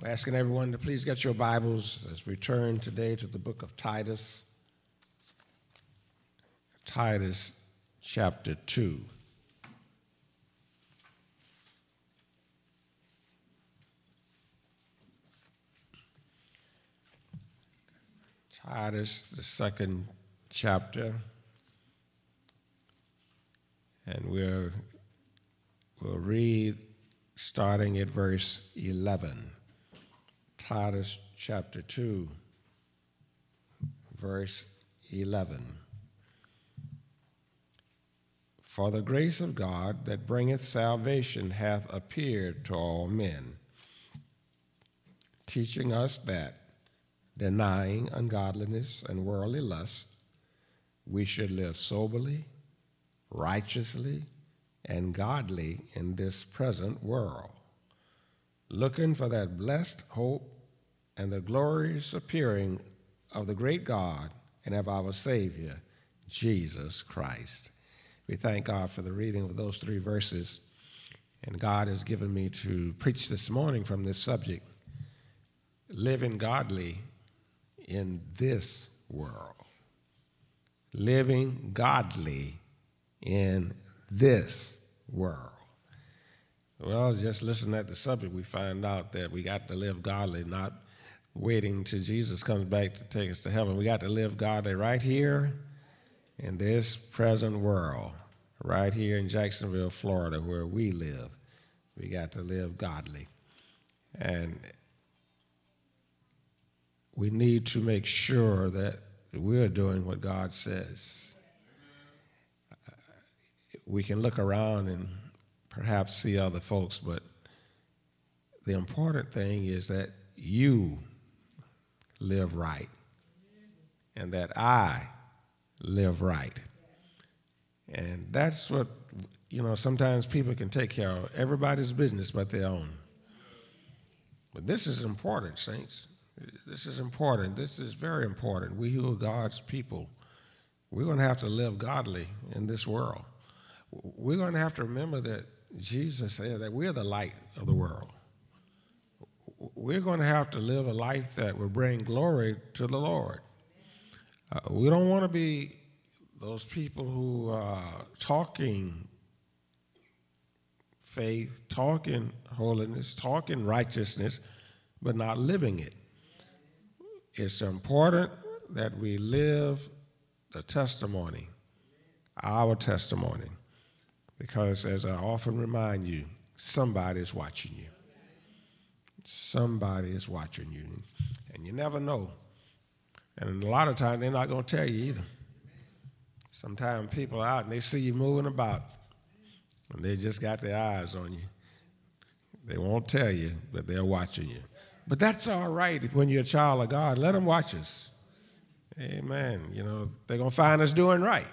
I'm asking everyone to please get your Bibles as we turn today to the book of Titus. Titus chapter 2. Titus, the second chapter, and we'll read starting at verse 11. Titus chapter 2, verse 11. For the grace of God that bringeth salvation hath appeared to all men, teaching us that, denying ungodliness and worldly lust, we should live soberly, righteously, and godly in this present world, looking for that blessed hope and the glorious appearing of the great God and of our Savior, Jesus Christ. We thank God for the reading of those 3 verses, and God has given me to preach this morning from this subject, living godly in this world. Living godly in this world. Well, just listening at the subject, we find out that we got to live godly, not waiting till Jesus comes back to take us to heaven. We got to live godly right here in this present world, right here in Jacksonville, Florida, where we live. We got to live godly. And we need to make sure that we're doing what God says. We can look around and perhaps see other folks, but the important thing is that you live right and that I live right. And that's what, sometimes people can take care of everybody's business but their own. But this is important, saints. This is important. This is very important. We who are God's people, we're going to have to live godly in this world. We're going to have to remember that Jesus said that we're the light of the world. We're going to have to live a life that will bring glory to the Lord. We don't want to be those people who are talking faith, talking holiness, talking righteousness, but not living it. It's important that we live the testimony, our testimony, because as I often remind you, somebody is watching you. Somebody is watching you, and you never know. And a lot of times they're not going to tell you either. Sometimes people are out and they see you moving about, and they just got their eyes on you. They won't tell you, but they're watching you. But that's all right when you're a child of God. Let them watch us. Amen. They're going to find us doing right.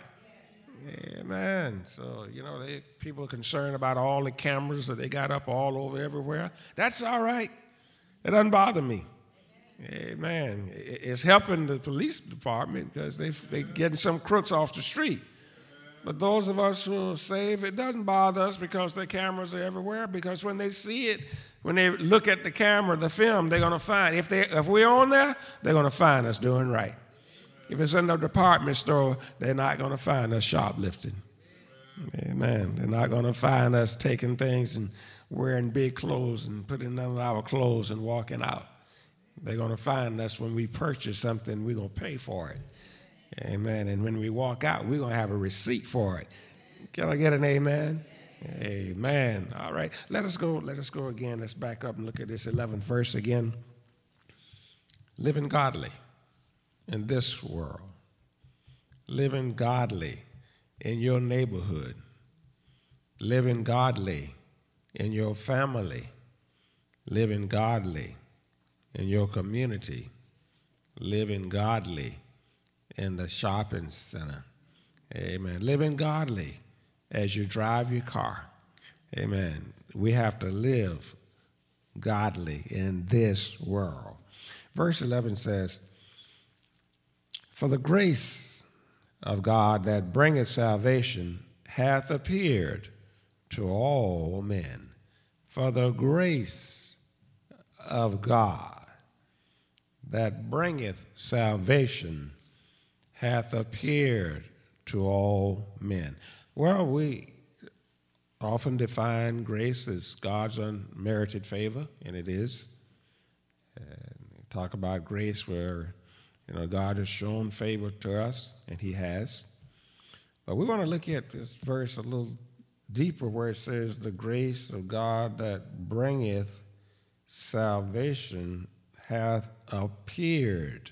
Amen. So, people are concerned about all the cameras that they got up all over everywhere. That's all right. It doesn't bother me. Amen. It's helping the police department because they're getting some crooks off the street. But those of us who are saved, it doesn't bother us because the cameras are everywhere, because when they see it, when they look at the camera, the film, they're going to find, if we're on there, they're going to find us doing right. If it's in the department store, they're not going to find us shoplifting. Amen. They're not going to find us taking things and wearing big clothes and putting on our clothes and walking out. They're going to find us when we purchase something, we're going to pay for it. Amen. And when we walk out, we're going to have a receipt for it. Can I get an amen? Amen. All right. Let us go again. Let's back up and look at this 11th verse again. Living godly in this world. Living godly in your neighborhood. Living godly in your family. Living godly in your community. Living godly in the shopping center. Amen. Living godly as you drive your car. Amen. We have to live godly in this world. Verse 11 says, for the grace of God that bringeth salvation hath appeared to all men. For the grace of God that bringeth salvation hath appeared to all men. Well, we often define grace as God's unmerited favor, and it is. And we talk about grace where, God has shown favor to us, and he has. But we want to look at this verse a little deeper where it says, the grace of God that bringeth salvation hath appeared.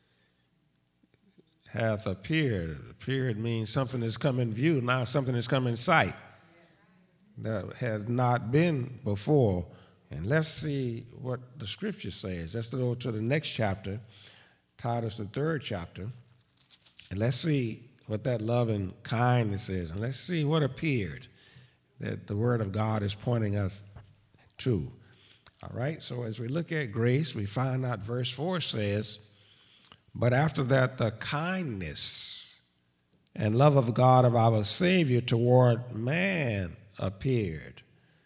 Hath appeared. Appeared means something has come in view. Now something has come in sight that had not been before. And let's see what the scripture says. Let's go to the next chapter, Titus, the 3rd chapter, and let's see what that love and kindness is. And let's see what appeared that the word of God is pointing us to. All right, so as we look at grace, we find out verse 4 says, but after that the kindness and love of God of our Savior toward man appeared.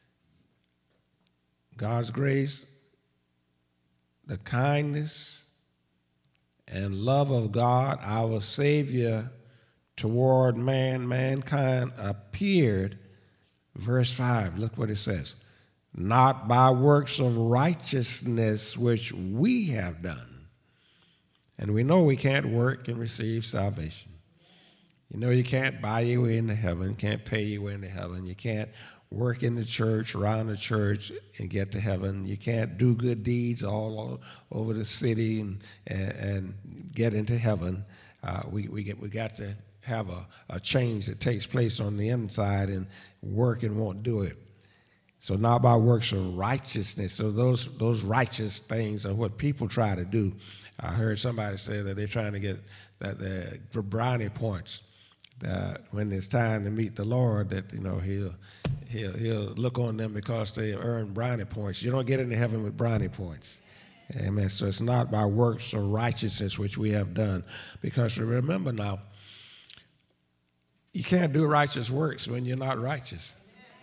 God's grace, the kindness and love of God, our Savior, toward mankind appeared. Verse 5, look what it says. Not by works of righteousness which we have done. And we know we can't work and receive salvation. You can't buy your way into heaven, can't pay your way into heaven. You can't work in the church, around the church, and get to heaven. You can't do good deeds all over the city and get into heaven. We got to have a change that takes place on the inside, and work and won't do it. So not by works of righteousness. So those righteous things are what people try to do. I heard somebody say that they're trying to get for brownie points. That when it's time to meet the Lord, that he'll look on them because they earn brownie points. You don't get into heaven with brownie points. Amen. So it's not by works of righteousness which we have done. Because remember now, you can't do righteous works when you're not righteous.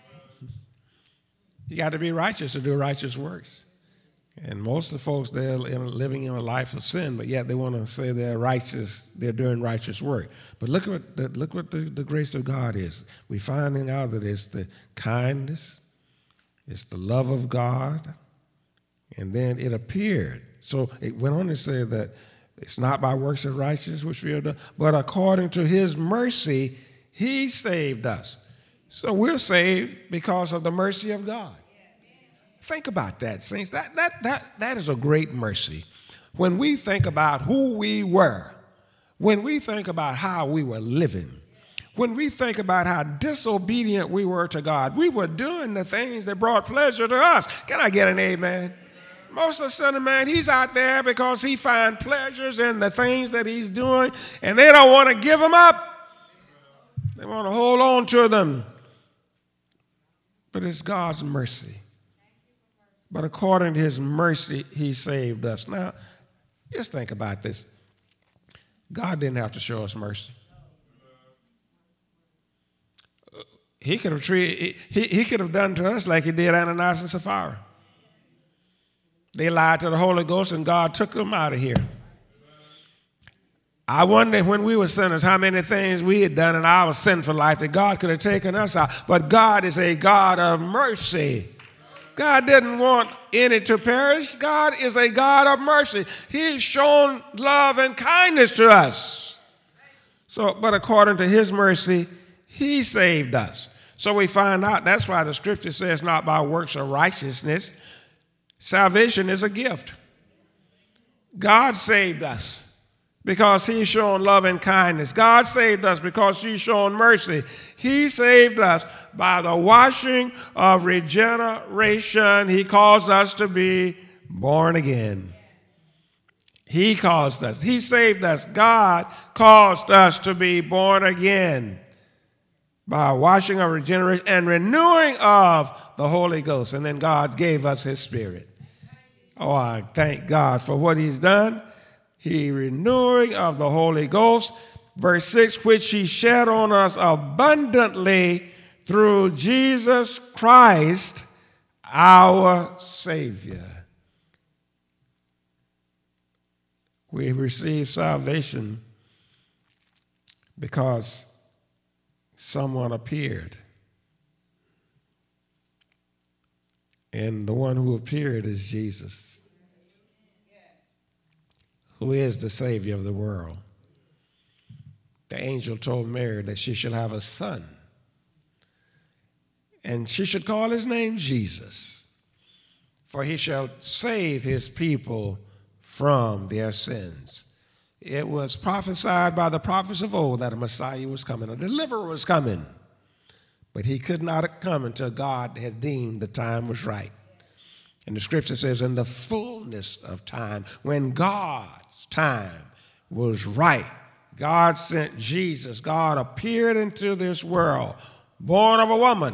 You got to be righteous to do righteous works. And most of the folks, they're living in a life of sin, but yet they want to say they're righteous, they're doing righteous work. But look what the grace of God is. We're finding out that it's the kindness, it's the love of God, and then it appeared. So it went on to say that it's not by works of righteousness which we have done, but according to his mercy, he saved us. So we're saved because of the mercy of God. Think about that, saints. That is a great mercy. When we think about who we were, when we think about how we were living, when we think about how disobedient we were to God, we were doing the things that brought pleasure to us. Can I get an amen? Most of the sinner man, he's out there because he finds pleasures in the things that he's doing, and they don't want to give them up. They want to hold on to them. But it's God's mercy. But according to his mercy, he saved us. Now, just think about this. God didn't have to show us mercy. He could have he could have done to us like he did Ananias and Sapphira. They lied to the Holy Ghost, and God took them out of here. I wonder when we were sinners how many things we had done in our sinful life that God could have taken us out. But God is a God of mercy. God didn't want any to perish. God is a God of mercy. He's shown love and kindness to us. But according to his mercy, he saved us. So we find out that's why the scripture says not by works of righteousness. Salvation is a gift. God saved us because he's shown love and kindness. God saved us because he's shown mercy. He saved us by the washing of regeneration. He caused us to be born again. He caused us. He saved us. God caused us to be born again by washing of regeneration and renewing of the Holy Ghost. And then God gave us his Spirit. Oh, I thank God for what he's done. He renewing of the Holy Ghost. Verse 6, which he shed on us abundantly through Jesus Christ, our Savior. We receive salvation because someone appeared. And the one who appeared is Jesus, who is the Savior of the world. The angel told Mary that she should have a son, and she should call his name Jesus, for he shall save his people from their sins. It was prophesied by the prophets of old that a Messiah was coming, a deliverer was coming, but he could not come until God had deemed the time was right. And the scripture says, in the fullness of time, when God's time was right, God sent Jesus. God appeared into this world, born of a woman,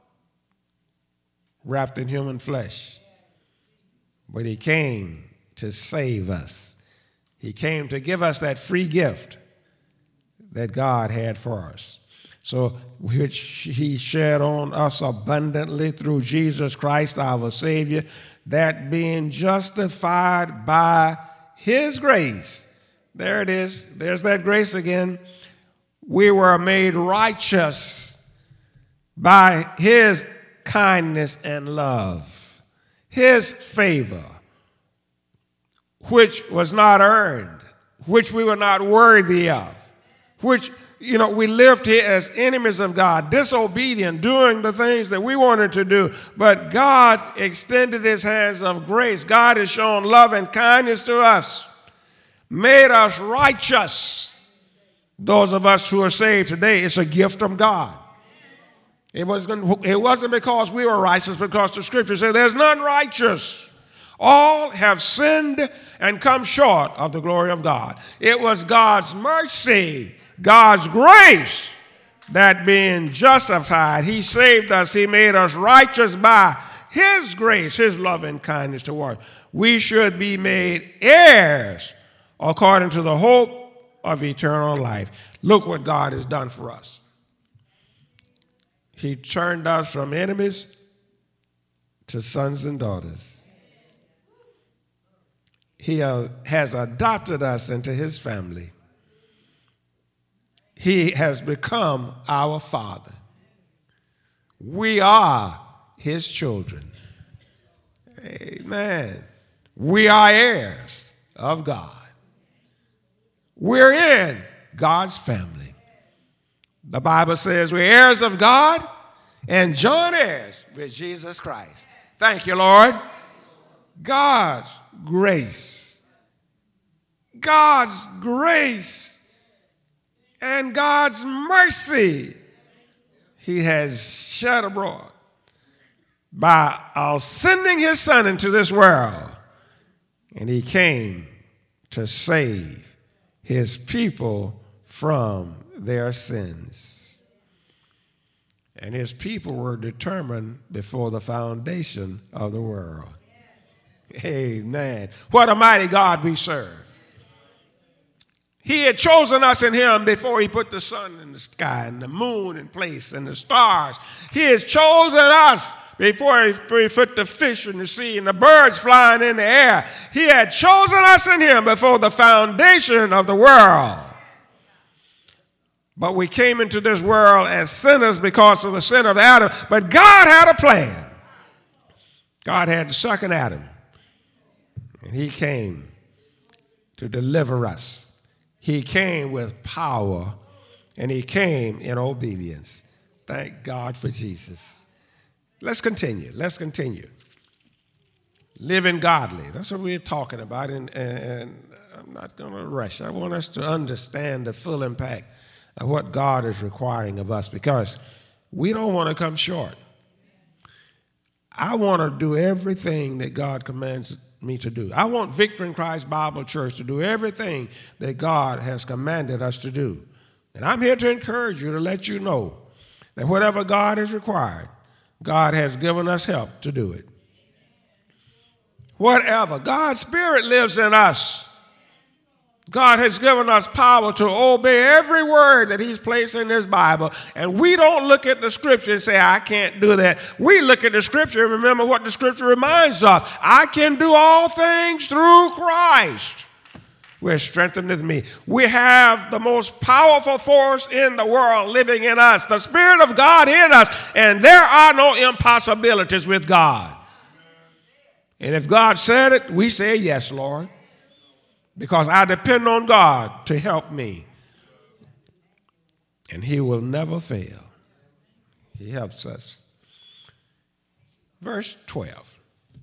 wrapped in human flesh. But he came to save us. He came to give us that free gift that God had for us. So, which he shed on us abundantly through Jesus Christ, our Savior, that being justified by his grace. There it is. There's that grace again. We were made righteous by his kindness and love, his favor, which was not earned, which we were not worthy of, which, we lived here as enemies of God, disobedient, doing the things that we wanted to do. But God extended his hands of grace. God has shown love and kindness to us, made us righteous. Those of us who are saved today, it's a gift from God. It wasn't because we were righteous, because the scripture says there's none righteous. All have sinned and come short of the glory of God. It was God's mercy, God's grace, that being justified, he saved us. He made us righteous by his grace, his love and kindness toward us. We should be made heirs according to the hope of eternal life. Look what God has done for us. He turned us from enemies to sons and daughters. He has adopted us into his family. He has become our Father. We are his children. Amen. We are heirs of God. We're in God's family. The Bible says we're heirs of God and joint heirs with Jesus Christ. Thank you, Lord. God's grace. God's grace and God's mercy he has shed abroad by our sending his son into this world. And he came to save his people from their sins. And his people were determined before the foundation of the world. Amen. What a mighty God we serve. He had chosen us in him before he put the sun in the sky and the moon in place and the stars. He has chosen us before he put the fish in the sea and the birds flying in the air. He had chosen us in him before the foundation of the world. But we came into this world as sinners because of the sin of Adam. But God had a plan. God had the second Adam. And he came to deliver us. He came with power, and he came in obedience. Thank God for Jesus. Let's continue. Let's continue. Living godly. That's what we're talking about, and I'm not going to rush. I want us to understand the full impact of what God is requiring of us, because we don't want to come short. I want to do everything that God commands me to do. I want Victory in Christ Bible Church to do everything that God has commanded us to do. And I'm here to encourage you, to let you know that whatever God has required, God has given us help to do it. Whatever. God's Spirit lives in us. God has given us power to obey every word that he's placed in his Bible. And we don't look at the scripture and say, I can't do that. We look at the scripture and remember what the scripture reminds us. I can do all things through Christ, which strengtheneth me. We have the most powerful force in the world living in us, the Spirit of God in us, and there are no impossibilities with God. And if God said it, we say yes, Lord, because I depend on God to help me. And he will never fail. He helps us. Verse 12.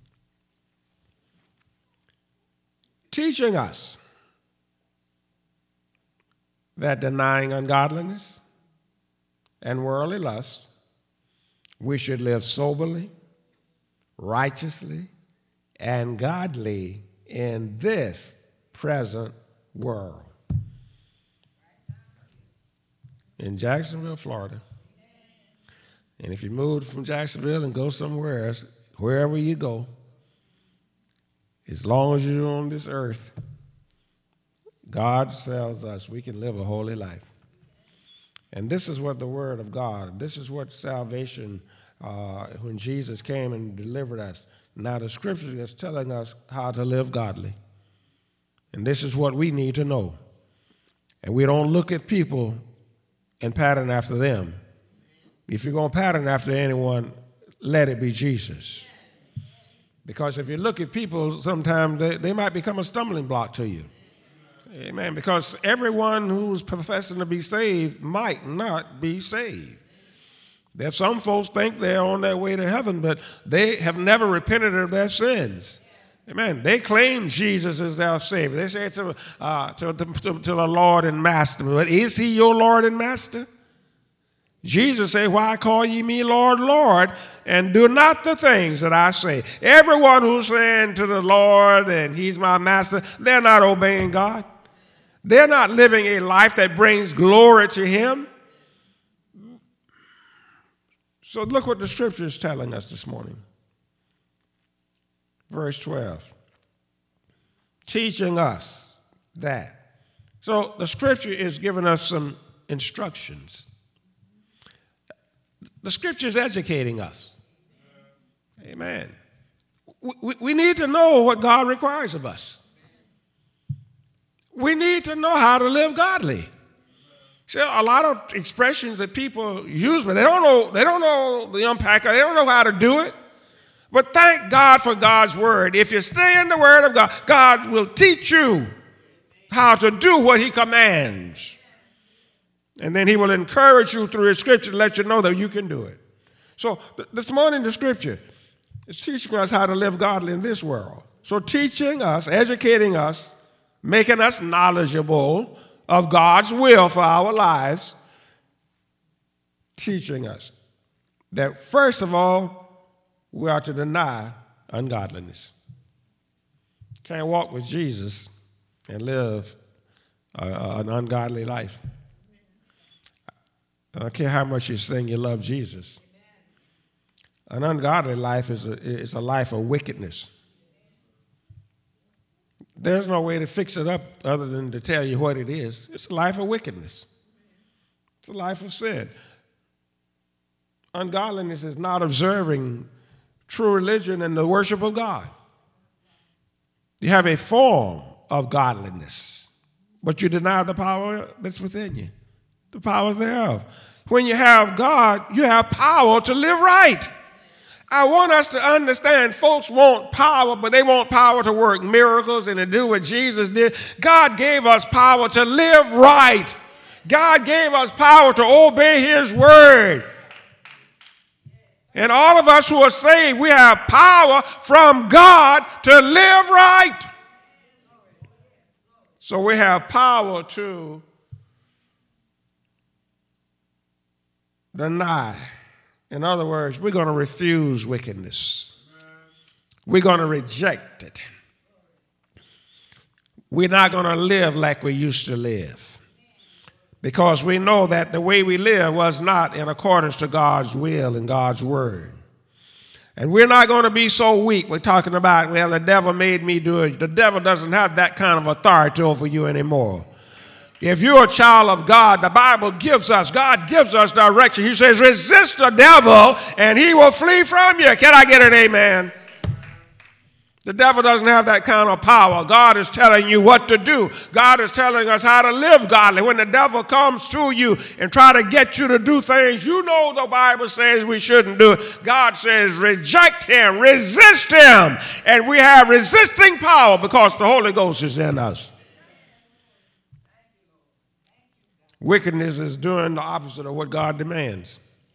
Teaching us that denying ungodliness and worldly lust, we should live soberly, righteously, and godly in this present world. In Jacksonville, Florida. And if you move from Jacksonville and go somewhere else, wherever you go, as long as you're on this earth, God tells us we can live a holy life. And this is what the Word of God, this is what salvation, when Jesus came and delivered us. Now the Scripture is telling us how to live godly. And this is what we need to know. And we don't look at people and pattern after them. If you're going to pattern after anyone, let it be Jesus. Because if you look at people, sometimes they might become a stumbling block to you. Amen. Because everyone who's professing to be saved might not be saved. There's some folks think they're on their way to heaven, but they have never repented of their sins. Amen. They claim Jesus is their Savior. They say to the Lord and Master, but is he your Lord and Master? Jesus said, why call ye me Lord, Lord, and do not the things that I say? Everyone who's saying to the Lord and he's my master, they're not obeying God. They're not living a life that brings glory to him. So look what the Scripture is telling us this morning. Verse 12. Teaching us that. So the Scripture is giving us some instructions. The Scripture is educating us. Amen. We need to know what God requires of us. We need to know how to live godly. See, a lot of expressions that people use, but they don't know the unpacker. They don't know how to do it. But thank God for God's word. If you stay in the word of God, God will teach you how to do what he commands. And then he will encourage you through his Scripture to let you know that you can do it. So this morning the Scripture is teaching us how to live godly in this world. So teaching us, educating us, making us knowledgeable of God's will for our lives, teaching us that first of all, we are to deny ungodliness. Can't walk with Jesus and live an ungodly life. I don't care how much you sing you love Jesus. An ungodly life is a life of wickedness. There's no way to fix it up other than to tell you what it is. It's a life of wickedness. It's a life of sin. Ungodliness is not observing true religion and the worship of God. You have a form of godliness, but you deny the power that's within you, the power thereof. When you have God, you have power to live right. I want us to understand folks want power, but they want power to work miracles and to do what Jesus did. God gave us power to live right. God gave us power to obey his word. And all of us who are saved, we have power from God to live right. So we have power to deny. In other words, we're going to refuse wickedness. We're going to reject it. We're not going to live like we used to live. Because we know that the way we live was not in accordance to God's will and God's word. And we're not going to be so weak. We're talking about, well, the devil made me do it. The devil doesn't have that kind of authority over you anymore. If you're a child of God, the Bible gives us, God gives us direction. He says, resist the devil and he will flee from you. Can I get an amen? The devil doesn't have that kind of power. God is telling you what to do. God is telling us how to live godly. When the devil comes to you and try to get you to do things you know the Bible says we shouldn't do, God says reject him, resist him. And we have resisting power because the Holy Ghost is in us. Wickedness is doing the opposite of what God demands.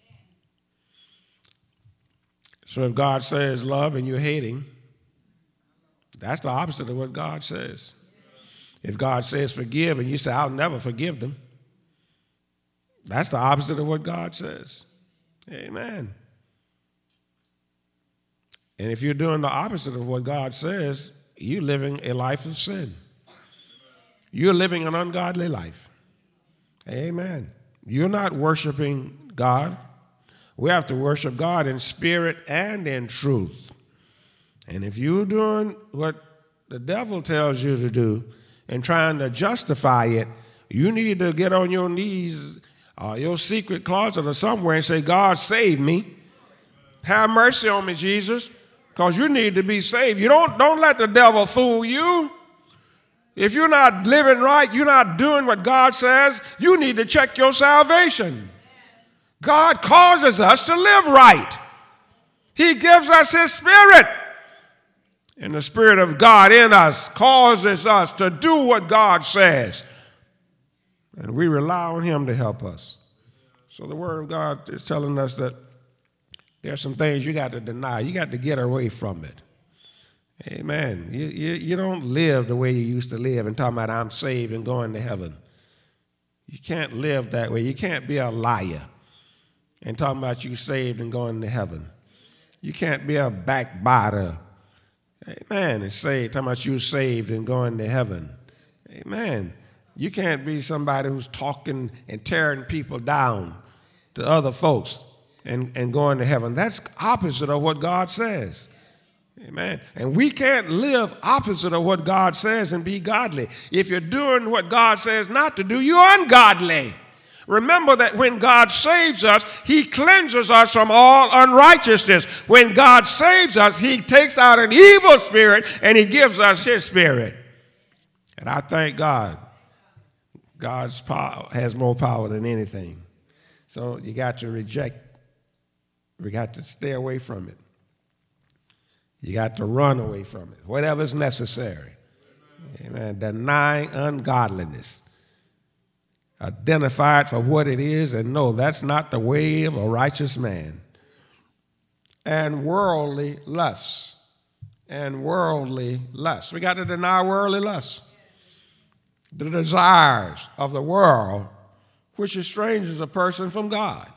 So if God says love and you're hating, that's the opposite of what God says. If God says forgive and you say, I'll never forgive them, that's the opposite of what God says. Amen. And if you're doing the opposite of what God says, you're living a life of sin. You're living an ungodly life. Amen. You're not worshiping God. We have to worship God in spirit and in truth. And if you're doing what the devil tells you to do and trying to justify it, you need to get on your knees or your secret closet or somewhere and say, God, save me. Have mercy on me, Jesus, because you need to be saved. You don't let the devil fool you. If you're not living right, you're not doing what God says, you need to check your salvation. God causes us to live right. He gives us his spirit. And the Spirit of God in us causes us to do what God says. And we rely on him to help us. So the Word of God is telling us that there are some things you got to deny. You got to get away from it. Amen. You don't live the way you used to live and talking about I'm saved and going to heaven. You can't live that way. You can't be a liar and talking about you saved and going to heaven. You can't be a backbiter. Amen. And say, talking about you saved and going to heaven. Amen. You can't be somebody who's talking and tearing people down to other folks and going to heaven. That's opposite of what God says. Amen. And we can't live opposite of what God says and be godly. If you're doing what God says not to do, you're ungodly. Remember that when God saves us, he cleanses us from all unrighteousness. When God saves us, he takes out an evil spirit and he gives us his spirit. And I thank God. God's power has more power than anything. So you got to reject. We got to stay away from it. You got to run away from it, whatever's necessary. Amen. Denying ungodliness. Identify it for what it is and know that's not the way of a righteous man. And worldly lusts. And worldly lusts. We got to deny worldly lusts. The desires of the world, which estranges a person from God.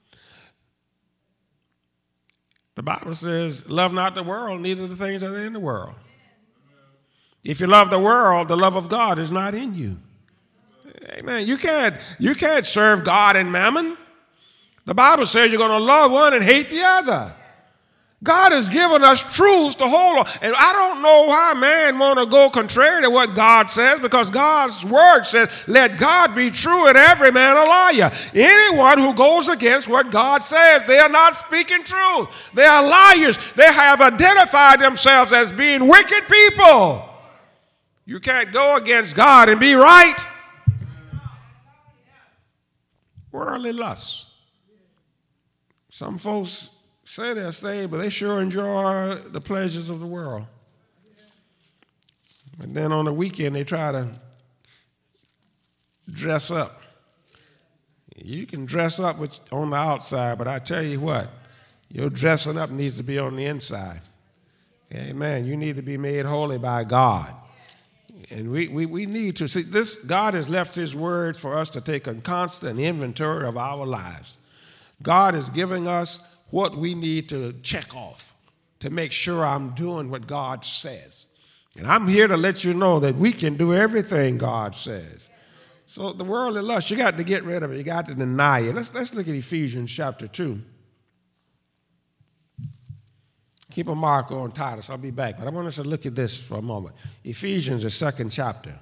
The Bible says, love not the world, neither the things that are in the world. If you love the world, the love of God is not in you. Amen. You can't serve God and mammon. The Bible says you're going to love one and hate the other. God has given us truths to hold on. And I don't know why man want to go contrary to what God says, because God's word says, let God be true and every man a liar. Anyone who goes against what God says, they are not speaking truth. They are liars. They have identified themselves as being wicked people. You can't go against God and be right. Worldly lust. Some folks say they're saved, but they sure enjoy the pleasures of the world. And then on the weekend, they try to dress up. You can dress up on the outside, but I tell you what, your dressing up needs to be on the inside. Amen. You need to be made holy by God. And we need to see this. God has left his word for us to take a constant inventory of our lives. God is giving us what we need to check off to make sure I'm doing what God says. And I'm here to let you know that we can do everything God says. So the worldly lust, you got to get rid of it. You got to deny it. Let's look at Ephesians chapter 2. Keep a mark on Titus. I'll be back. But I want us to look at this for a moment. Ephesians, the 2nd chapter.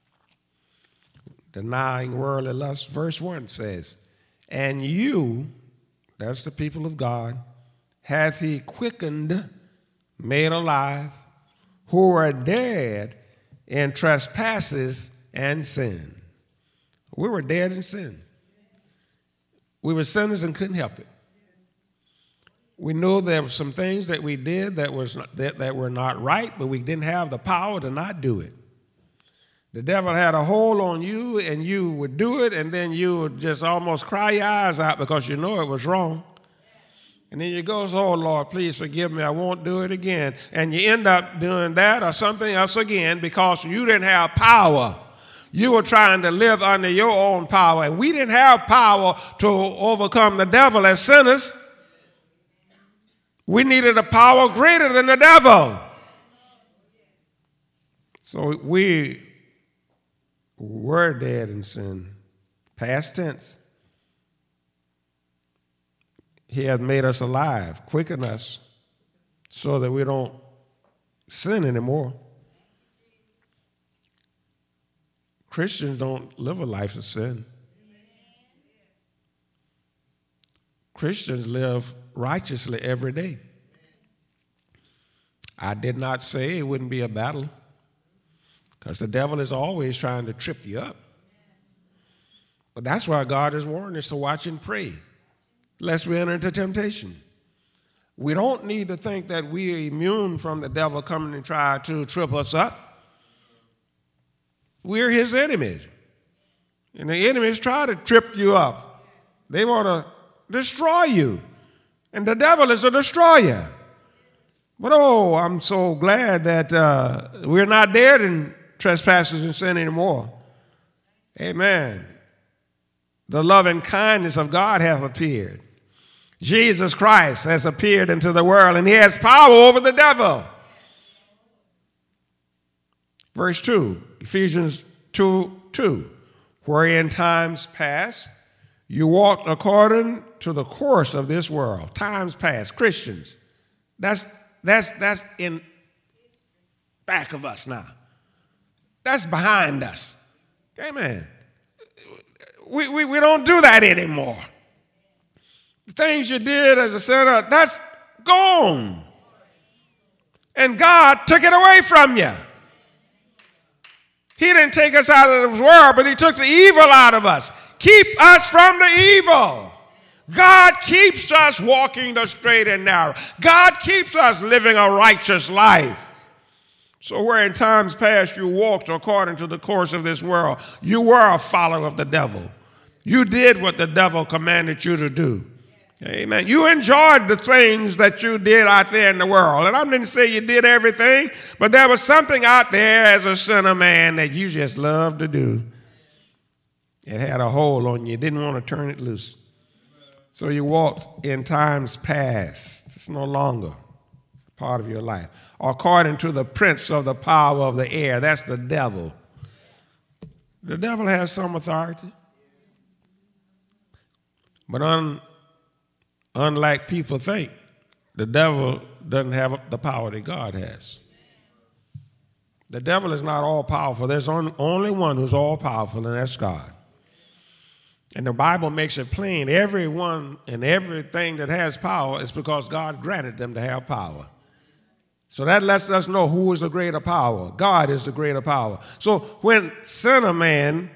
Denying worldly lust. Verse 1 says, and you, that's the people of God, hath he quickened, made alive, who were dead in trespasses and sin. We were dead in sin. We were sinners and couldn't help it. We knew there were some things that we did that were not right, but we didn't have the power to not do it. The devil had a hold on you, and you would do it, and then you would just almost cry your eyes out because you know it was wrong. And then you go, oh, Lord, please forgive me. I won't do it again. And you end up doing that or something else again because you didn't have power. You were trying to live under your own power. And we didn't have power to overcome the devil as sinners. We needed a power greater than the devil. So we were dead in sin. Past tense. He has made us alive, quicken us, so that we don't sin anymore. Christians don't live a life of sin. Christians live righteously every day. I did not say it wouldn't be a battle, because the devil is always trying to trip you up. But that's why God has warned us to watch and pray, lest we enter into temptation. We don't need to think that we are immune from the devil coming and try to trip us up. We're his enemies. And the enemies try to trip you up. They want to destroy you. And the devil is a destroyer. But oh, I'm so glad that we're not dead in trespasses and sin anymore. Amen. The love and kindness of God hath appeared. Jesus Christ has appeared into the world, and he has power over the devil. Verse 2, Ephesians 2:2, wherein times past you walked according to the course of this world. Times past, Christians. That's in back of us now. That's behind us. Amen. We don't do that anymore. The things you did as a sinner, that's gone. And God took it away from you. He didn't take us out of this world, but he took the evil out of us. Keep us from the evil. God keeps us walking the straight and narrow. God keeps us living a righteous life. So where in times past you walked according to the course of this world, you were a follower of the devil. You did what the devil commanded you to do. Amen. You enjoyed the things that you did out there in the world. And I didn't say you did everything, but there was something out there as a sinner man that you just loved to do. It had a hold on you. You didn't want to turn it loose. So you walked in times past. It's no longer part of your life. According to the prince of the power of the air. That's the devil. The devil has some authority. But unlike people think, the devil doesn't have the power that God has. The devil is not all powerful. There's only one who's all powerful, and that's God. And the Bible makes it plain, everyone and everything that has power is because God granted them to have power. So that lets us know who is the greater power. God is the greater power. So when sinner man,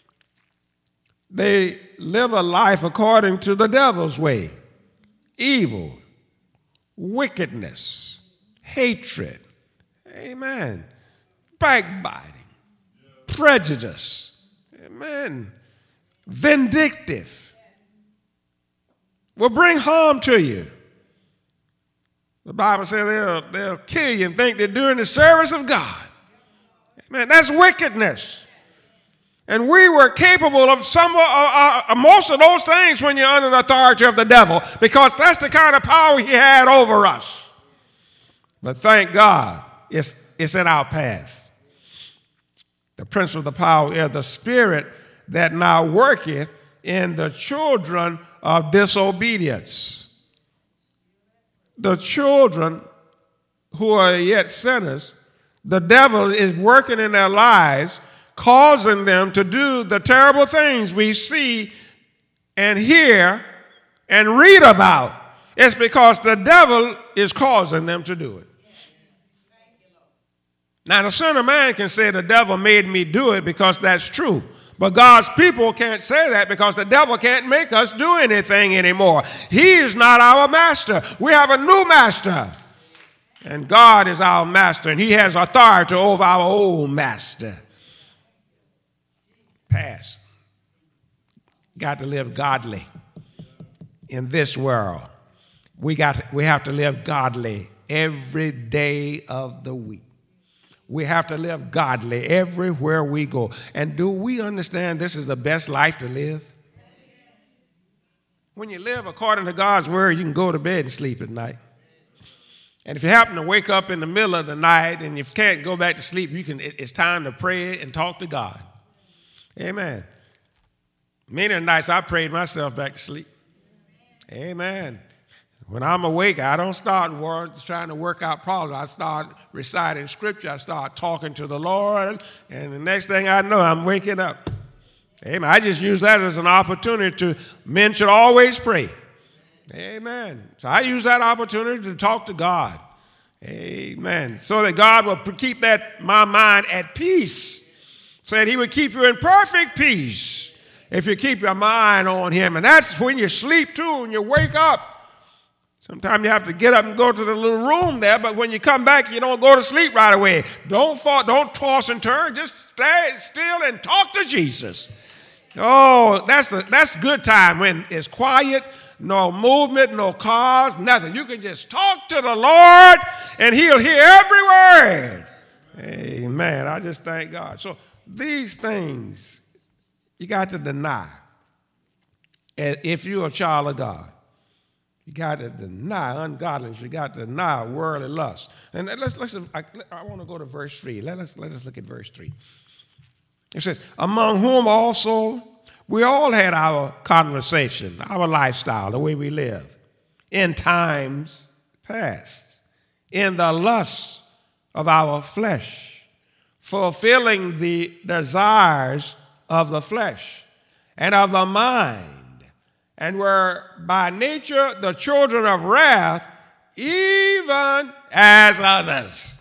they live a life according to the devil's way. Evil, wickedness, hatred, amen, backbiting, prejudice, amen, vindictive, will bring harm to you. The Bible says they'll kill you and think they're doing the service of God. Amen, that's wickedness. And we were capable of most of those things when you're under the authority of the devil, because that's the kind of power he had over us. But thank God, it's in our past. The prince of the power is the spirit that now worketh in the children of disobedience. The children who are yet sinners, the devil is working in their lives, causing them to do the terrible things we see and hear and read about. It's because the devil is causing them to do it. Now, the Son of Man can say the devil made me do it because that's true. But God's people can't say that because the devil can't make us do anything anymore. He is not our master. We have a new master. And God is our master, and he has authority over our old master. Past. Got to live godly in this world. We have to live godly every day of the week. We have to live godly everywhere we go. And do we understand this is the best life to live? When you live according to God's word, you can go to bed and sleep at night. And if you happen to wake up in the middle of the night and you can't go back to sleep, it's time to pray and talk to God. Amen. Many nights I prayed myself back to sleep. Amen. When I'm awake, I don't start trying to work out problems. I start reciting scripture. I start talking to the Lord. And the next thing I know, I'm waking up. Amen. I just use that as an opportunity to, men should always pray. Amen. So I use that opportunity to talk to God. Amen. So that God will keep my mind at peace. Said he would keep you in perfect peace if you keep your mind on him. And that's when you sleep too, and you wake up. Sometimes you have to get up and go to the little room there, but when you come back, you don't go to sleep right away. Don't toss and turn. Just stay still and talk to Jesus. Oh, that's good time when it's quiet, no movement, no cars, nothing. You can just talk to the Lord, and he'll hear every word. Amen. I just thank God. So these things you got to deny if you're a child of God. You got to deny ungodliness. You got to deny worldly lust. And I want to go to verse 3. Let us look at verse 3. It says, among whom also we all had our conversation, our lifestyle, the way we live, in times past, in the lusts of our flesh, fulfilling the desires of the flesh and of the mind, and were by nature the children of wrath, even as others.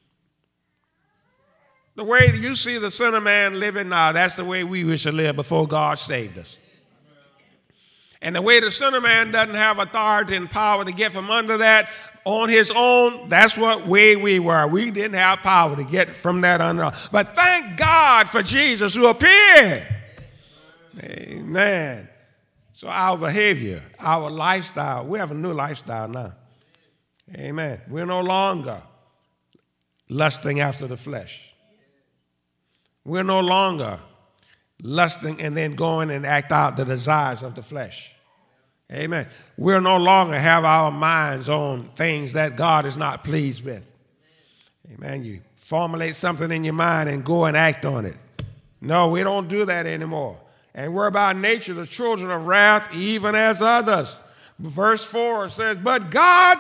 The way you see the Son of Man living now, that's the way we should live before God saved us. And the way the Son of Man doesn't have authority and power to get from under that on his own, that's what way we were. We didn't have power to get from that under. But thank God for Jesus who appeared. Amen. So our behavior, our lifestyle, we have a new lifestyle now. Amen. We're no longer lusting after the flesh. We're no longer lusting and then going and act out the desires of the flesh. Amen. We'll no longer have our minds on things that God is not pleased with. Amen. You formulate something in your mind and go and act on it. No, we don't do that anymore. And we're by nature the children of wrath, even as others. Verse 4 says, but God,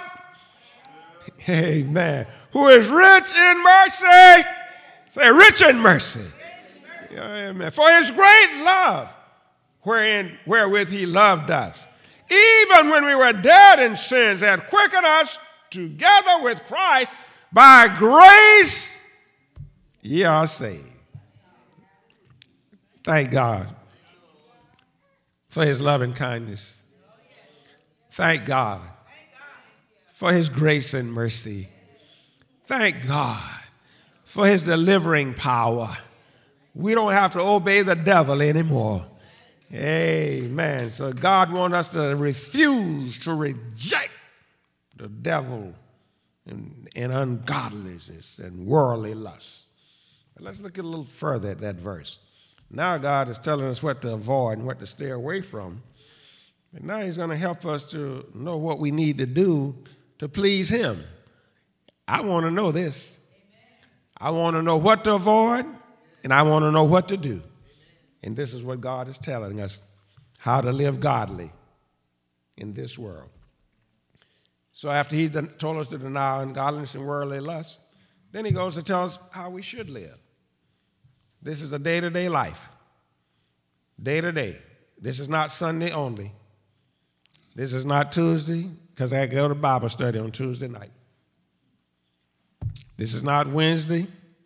amen, who is rich in mercy, say rich in mercy, amen, for his great love, wherewith he loved us, even when we were dead in sins, hath quickened us together with Christ. By grace ye are saved. Thank God for his loving kindness. Thank God for his grace and mercy. Thank God for his delivering power. We don't have to obey the devil anymore. Amen. So God wants us to refuse to reject the devil and ungodliness and worldly lust. But let's look a little further at that verse. Now God is telling us what to avoid and what to stay away from. And now he's going to help us to know what we need to do to please him. I want to know this. I want to know what to avoid, and I want to know what to do. And this is what God is telling us, how to live godly in this world. So after he's told us to deny ungodliness and worldly lust, then he goes to tell us how we should live. This is a day-to-day life. Day-to-day. This is not Sunday only. This is not Tuesday, because I go to Bible study on Tuesday night. This is not Wednesday,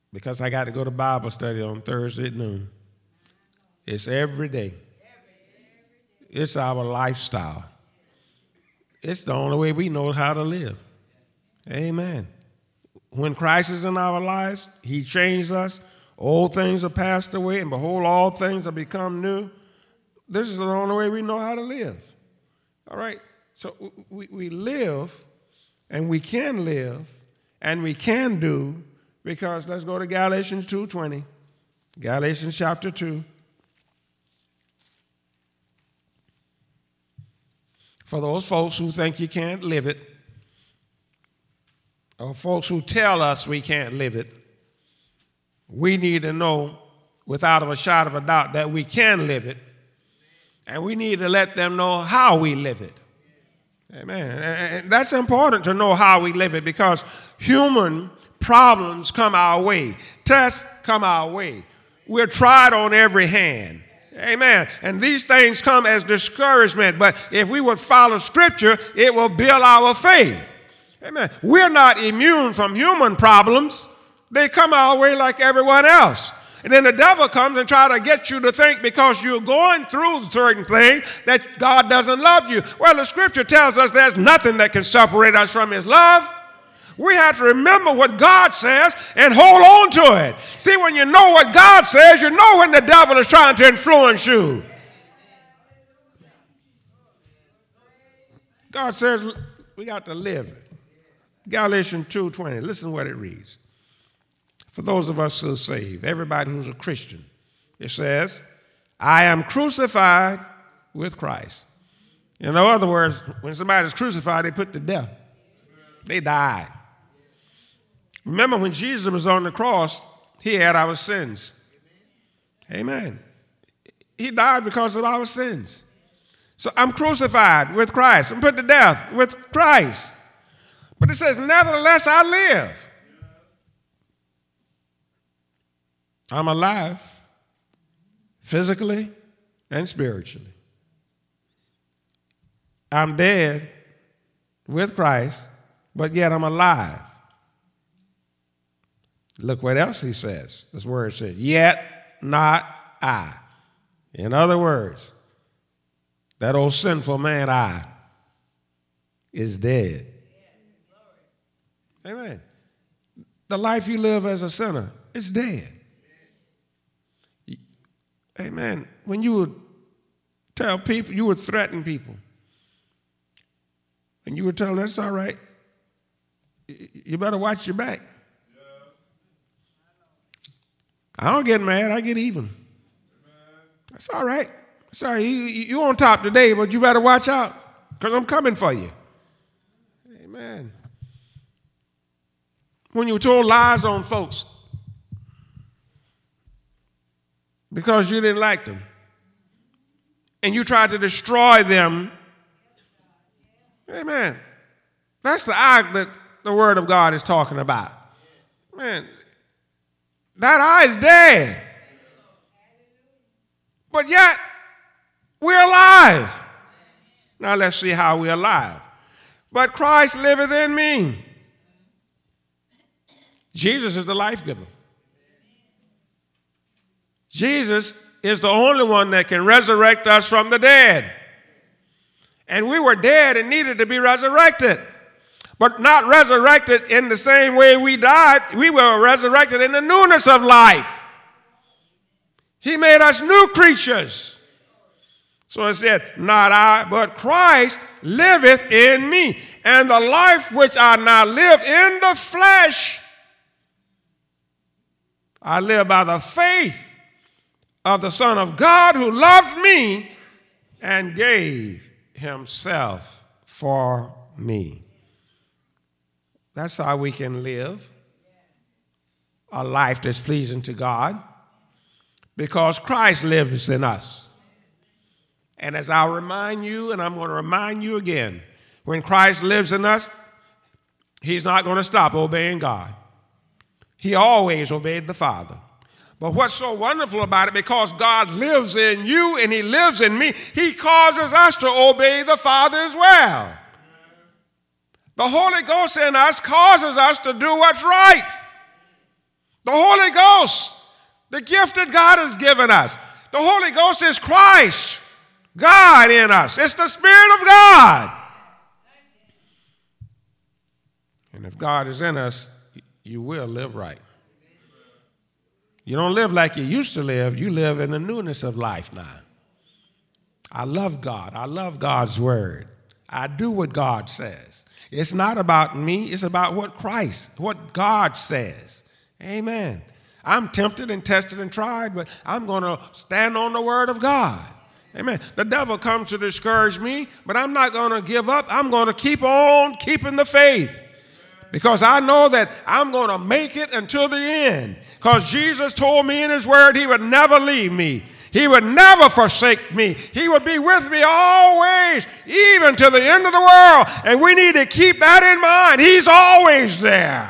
because I got to go to Bible study on Thursday at noon. It's every day. It's our lifestyle. It's the only way we know how to live. Amen. When Christ is in our lives, he changed us. Old things are passed away, and behold, all things have become new. This is the only way we know how to live. All right? So we live, and we can live, and we can do, because let's go to Galatians 2:20. Galatians chapter 2. For those folks who think you can't live it, or folks who tell us we can't live it, we need to know without a shadow of a doubt that we can live it, and we need to let them know how we live it. Amen. And that's important to know how we live it, because human problems come our way. Tests come our way. We're tried on every hand. Amen. And these things come as discouragement, but if we would follow Scripture, it will build our faith. Amen. We're not immune from human problems. They come our way like everyone else. And then the devil comes and tries to get you to think because you're going through certain things that God doesn't love you. Well, the Scripture tells us there's nothing that can separate us from his love. We have to remember what God says and hold on to it. See, when you know what God says, you know when the devil is trying to influence you. God says we got to live it. Galatians 2:20. Listen to what it reads. For those of us who are saved, everybody who's a Christian, it says, I am crucified with Christ. In other words, when somebody's crucified, they put to death. They died. Remember, when Jesus was on the cross, he had our sins. Amen. He died because of our sins. So I'm crucified with Christ. I'm put to death with Christ. But it says, nevertheless, I live. I'm alive, physically and spiritually. I'm dead with Christ, but yet I'm alive. Look what else he says. This word says, yet not I. In other words, that old sinful man I is dead. Amen. The life you live as a sinner is dead. Amen. When you would tell people, you would threaten people. And you would tell them, that's all right. You better watch your back. I don't get mad, I get even. That's all right. Sorry, you're on top today, but you better watch out, because I'm coming for you. Amen. When you told lies on folks because you didn't like them, and you tried to destroy them, amen. That's the act that the Word of God is talking about. Man, that eye is dead. But yet, we're alive. Now let's see how we're alive. But Christ liveth in me. Jesus is the life giver. Jesus is the only one that can resurrect us from the dead. And we were dead and needed to be resurrected. But not resurrected in the same way we died. We were resurrected in the newness of life. He made us new creatures. So it said, not I, but Christ liveth in me. And the life which I now live in the flesh, I live by the faith of the Son of God who loved me and gave himself for me. That's how we can live a life that's pleasing to God, because Christ lives in us. And as I'll remind you, and I'm going to remind you again, when Christ lives in us, he's not going to stop obeying God. He always obeyed the Father. But what's so wonderful about it, because God lives in you and he lives in me, he causes us to obey the Father as well. The Holy Ghost in us causes us to do what's right. The Holy Ghost, the gift that God has given us. The Holy Ghost is Christ, God in us. It's the Spirit of God. And if God is in us, you will live right. You don't live like you used to live. You live in the newness of life now. I love God. I love God's word. I do what God says. It's not about me. It's about what God says. Amen. I'm tempted and tested and tried, but I'm going to stand on the word of God. Amen. The devil comes to discourage me, but I'm not going to give up. I'm going to keep on keeping the faith. Because I know that I'm going to make it until the end. Because Jesus told me in his word he would never leave me. He would never forsake me. He would be with me always, even to the end of the world. And we need to keep that in mind. He's always there.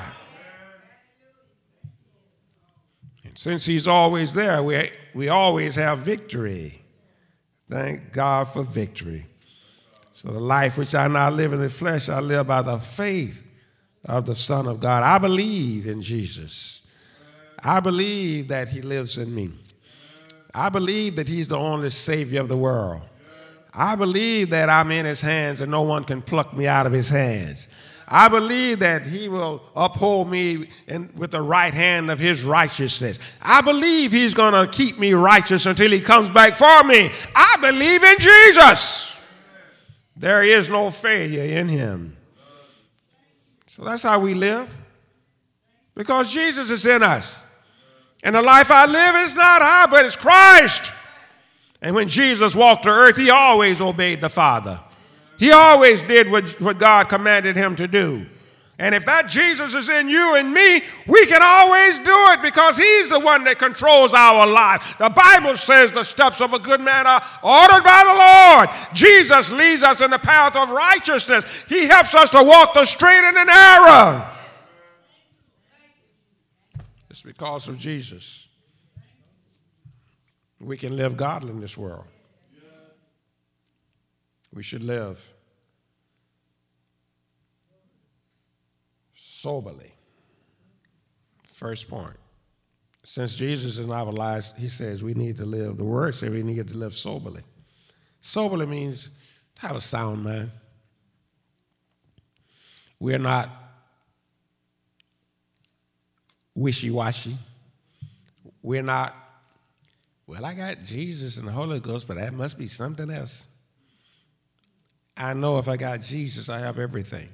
And since he's always there, we always have victory. Thank God for victory. So the life which I now live in the flesh, I live by the faith of the Son of God. I believe in Jesus. I believe that he lives in me. I believe that he's the only Savior of the world. I believe that I'm in his hands and no one can pluck me out of his hands. I believe that he will uphold me with the right hand of his righteousness. I believe he's going to keep me righteous until he comes back for me. I believe in Jesus. There is no failure in him. So that's how we live, because Jesus is in us. And the life I live is not I, but it's Christ. And when Jesus walked the earth, he always obeyed the Father. He always did what God commanded him to do. And if that Jesus is in you and me, we can always do it because he's the one that controls our life. The Bible says the steps of a good man are ordered by the Lord. Jesus leads us in the path of righteousness. He helps us to walk the straight and the narrow. It's because of Jesus we can live godly in this world. We should live soberly. First point. Since Jesus is in our lives, he says we need to live. The word says we need to live soberly. Soberly means have a sound mind. We're not wishy-washy. We're not, well, I got Jesus and the Holy Ghost, but that must be something else. I know if I got Jesus, I have everything.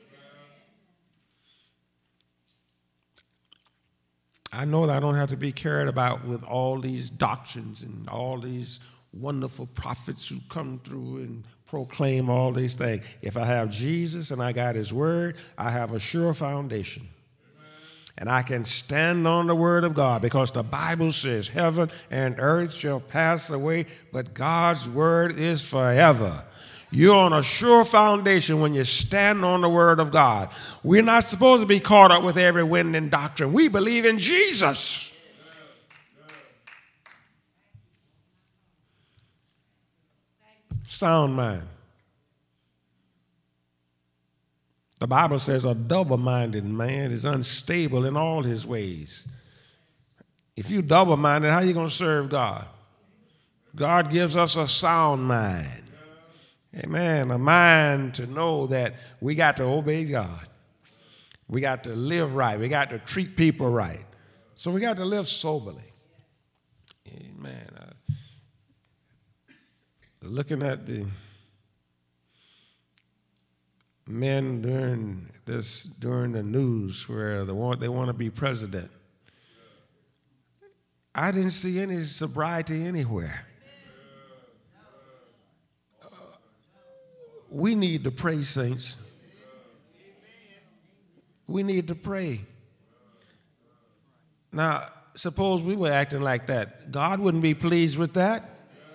I know that I don't have to be carried about with all these doctrines and all these wonderful prophets who come through and proclaim all these things. If I have Jesus and I got his word, I have a sure foundation. And I can stand on the word of God because the Bible says heaven and earth shall pass away, but God's word is forever. You're on a sure foundation when you stand on the word of God. We're not supposed to be caught up with every wind and doctrine. We believe in Jesus. Sound mind. The Bible says a double-minded man is unstable in all his ways. If you're double-minded, how are you going to serve God? God gives us a sound mind. Amen. A mind to know that we got to obey God. We got to live right. We got to treat people right. So we got to live soberly. Amen. Looking at the men during the news where they want to be president, I didn't see any sobriety anywhere. We need to pray, saints. We need to pray. Now, suppose we were acting like that. God wouldn't be pleased with that.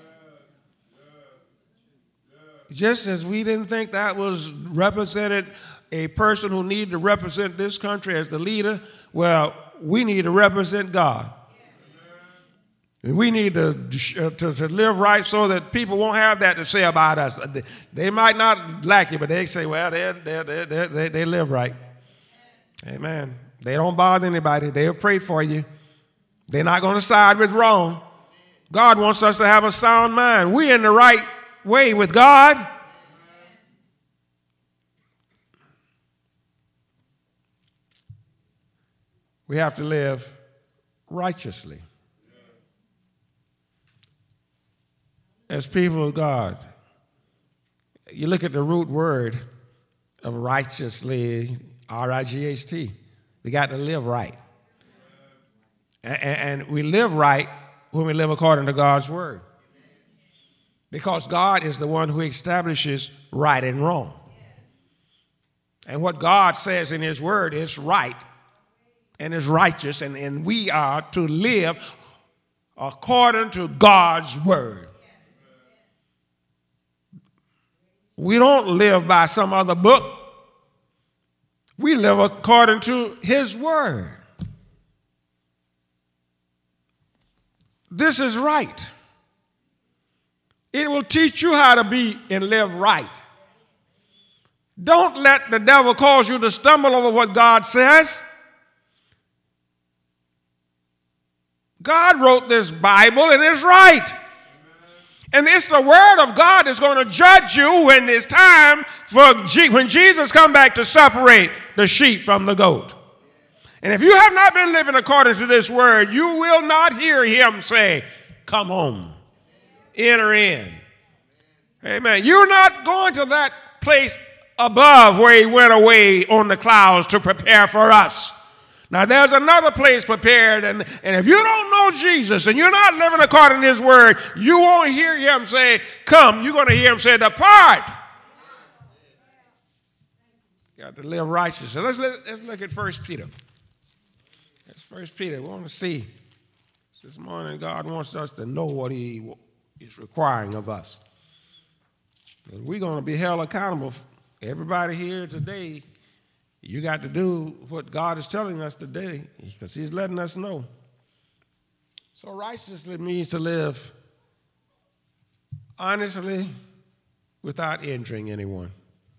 Just as we didn't think that was represented a person who needed to represent this country as the leader, well, we need to represent God. And we need to live right so that people won't have that to say about us. They might not like you, but they say, well, they live right. Amen. They don't bother anybody. They'll pray for you. They're not going to side with wrong. God wants us to have a sound mind. We're in the right way with God. We have to live righteously. As people of God, you look at the root word of righteously, R-I-G-H-T. We got to live right. And we live right when we live according to God's word. Because God is the one who establishes right and wrong. And what God says in his word is right and is righteous, and we are to live according to God's word. We don't live by some other book. We live according to his word. This is right. It will teach you how to be and live right. Don't let the devil cause you to stumble over what God says. God wrote this Bible and it's right. And it's the word of God that's going to judge you when it's time for when Jesus comes back to separate the sheep from the goat. And if you have not been living according to this word, you will not hear him say, come home, enter in. Amen. You're not going to that place above where he went away on the clouds to prepare for us. Now, there's another place prepared, and if you don't know Jesus and you're not living according to his word, you won't hear him say, come. You're going to hear him say, depart. You got to live righteous. So let's look at 1 Peter. That's 1 Peter. We want to see this morning God wants us to know what he is requiring of us. And we're going to be held accountable. Everybody here today, you got to do what God is telling us today because he's letting us know. So righteously means to live honestly without injuring anyone.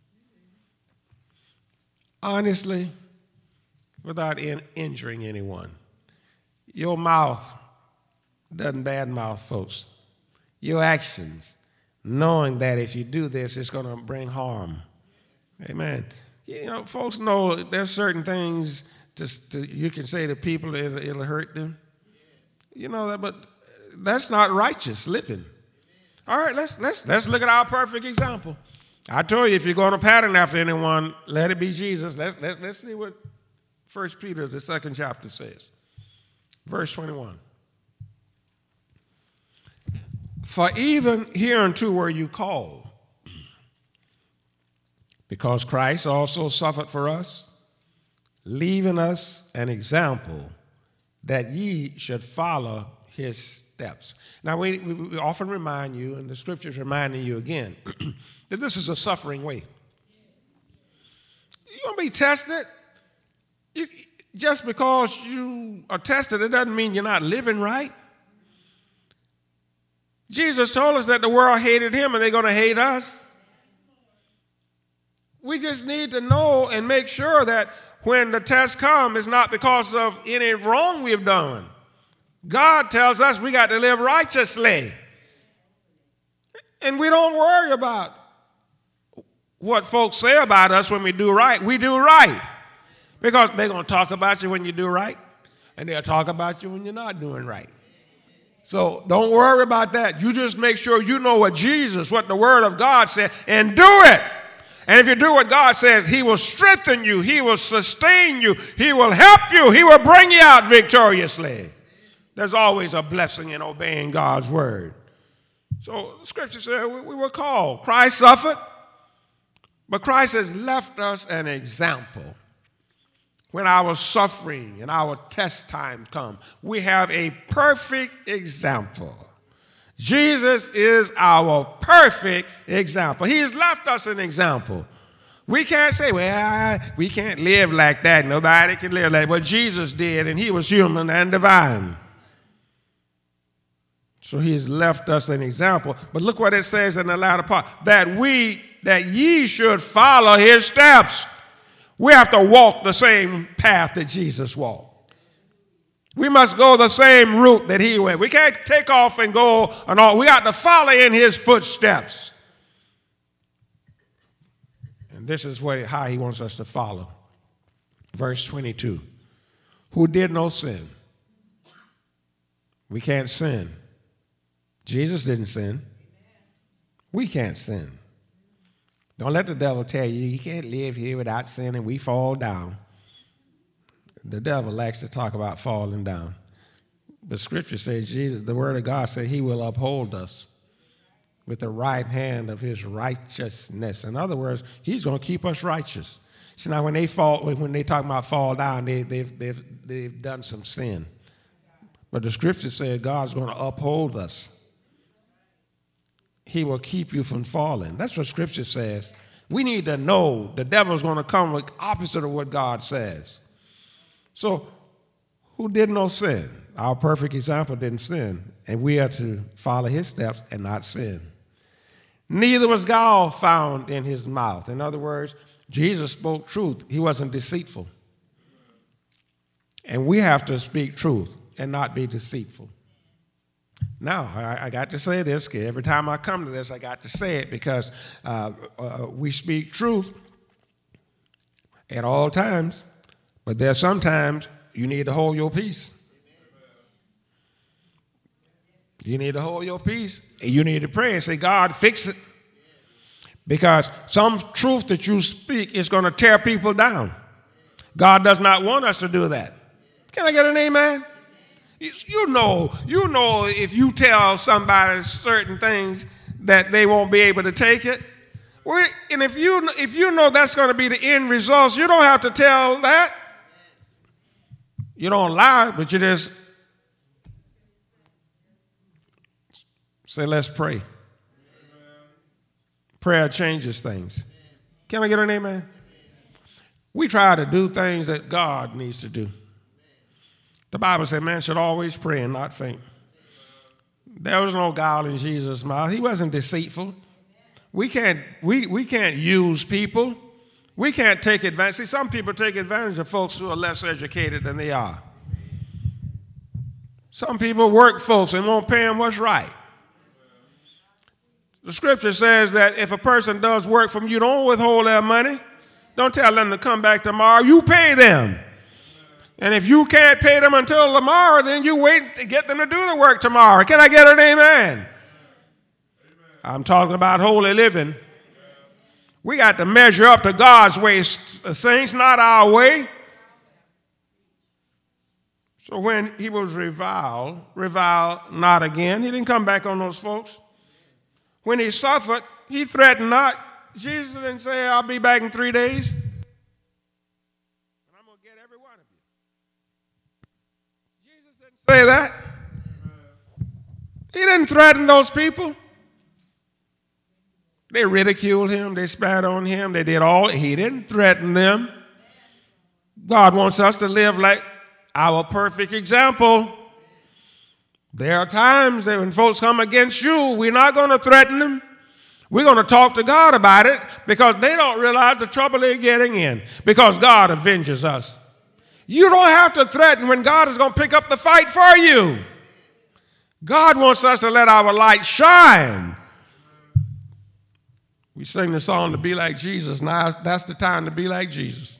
Honestly without injuring anyone. Your mouth doesn't badmouth folks. Your actions, knowing that if you do this, it's going to bring harm. Amen. You know, folks know there's certain things you can say to people, it'll hurt them. You know that, but that's not righteous living. All right, let's look at our perfect example. I told you, if you're going to pattern after anyone, let it be Jesus. Let's see what 1 Peter, the 2nd chapter says. Verse 21. For even hereunto were you called, because Christ also suffered for us, leaving us an example that ye should follow his steps. Now, we often remind you, and the scripture's reminding you again, that this is a suffering way. You're going to be tested. Just because you are tested, it doesn't mean you're not living right. Jesus told us that the world hated him and they're going to hate us. We just need to know and make sure that when the test comes, it's not because of any wrong we've done. God tells us we got to live righteously. And we don't worry about what folks say about us when we do right. We do right. Because they're going to talk about you when you do right, and they'll talk about you when you're not doing right. So don't worry about that. You just make sure you know what the word of God said, and do it. And if you do what God says, he will strengthen you. He will sustain you. He will help you. He will bring you out victoriously. There's always a blessing in obeying God's word. So the scripture said we were called. Christ suffered, but Christ has left us an example. When our suffering and our test times come, we have a perfect example. Jesus is our perfect example. He's left us an example. We can't say, well, we can't live like that. Nobody can live like that. But Jesus did, and he was human and divine. So he's left us an example. But look what it says in the latter part, that ye should follow his steps. We have to walk the same path that Jesus walked. We must go the same route that he went. We can't take off and go and all. We got to follow in his footsteps. And this is how he wants us to follow. Verse 22. Who did no sin? We can't sin. Jesus didn't sin. We can't sin. Don't let the devil tell you you can't live here without sinning. We fall down. The devil likes to talk about falling down. But Scripture says, Jesus, the Word of God said he will uphold us with the right hand of his righteousness. In other words, he's going to keep us righteous. So now when they talk about fall down, they've done some sin. But the Scripture says God's going to uphold us. He will keep you from falling. That's what Scripture says. We need to know the devil's going to come with opposite of what God says. So, who did no sin? Our perfect example didn't sin, and we are to follow his steps and not sin. Neither was gall found in his mouth. In other words, Jesus spoke truth. He wasn't deceitful. And we have to speak truth and not be deceitful. Now, I got to say this, because every time I come to this, I got to say it, because we speak truth at all times, but there are sometimes you need to hold your peace. You need to hold your peace, and you need to pray and say, God, fix it. Because some truth that you speak is going to tear people down. God does not want us to do that. Can I get an amen? You know if you tell somebody certain things that they won't be able to take it. And if you know that's going to be the end result, you don't have to tell that. You don't lie, but you just say, let's pray. Amen. Prayer changes things. Can I get an amen? We try to do things that God needs to do. The Bible said man should always pray and not faint. There was no gall in Jesus' mouth. He wasn't deceitful. We can't use people. We can't take advantage. See, some people take advantage of folks who are less educated than they are. Some people work folks and won't pay them what's right. The Scripture says that if a person does work from you, don't withhold their money. Don't tell them to come back tomorrow. You pay them. And if you can't pay them until tomorrow, then you wait to get them to do the work tomorrow. Can I get an amen? I'm talking about holy living. We got to measure up to God's way, saints, not our way. So when he was reviled not again. He didn't come back on those folks. When he suffered, he threatened not. Jesus didn't say, I'll be back in 3 days. And I'm going to get every one of you. Jesus didn't say that. He didn't threaten those people. They ridiculed him. They spat on him. They did all. He didn't threaten them. God wants us to live like our perfect example. There are times that when folks come against you, we're not going to threaten them. We're going to talk to God about it, because they don't realize the trouble they're getting in, because God avenges us. You don't have to threaten when God is going to pick up the fight for you. God wants us to let our light shine. We sing the song to be like Jesus. Now that's the time to be like Jesus.